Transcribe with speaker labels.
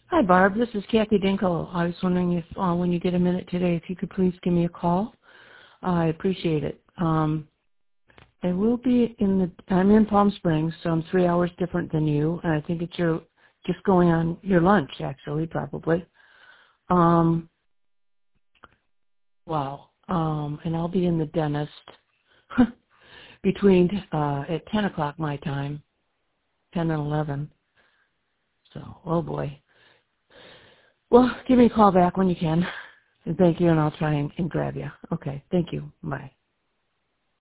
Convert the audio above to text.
Speaker 1: Hi, Barb. This is Kathy Dinkle. I was wondering if, when you get a minute today, if you could please give me a call. I appreciate it. I will be I'm in Palm Springs, so I'm 3 hours different than you, and I think it's just going on your lunch, actually, probably. Wow. And I'll be in the dentist at 10 o'clock my time, 10 and 11. So, oh boy. Well, give me a call back when you can. And thank you, and I'll try and grab you. Okay, thank you. Bye.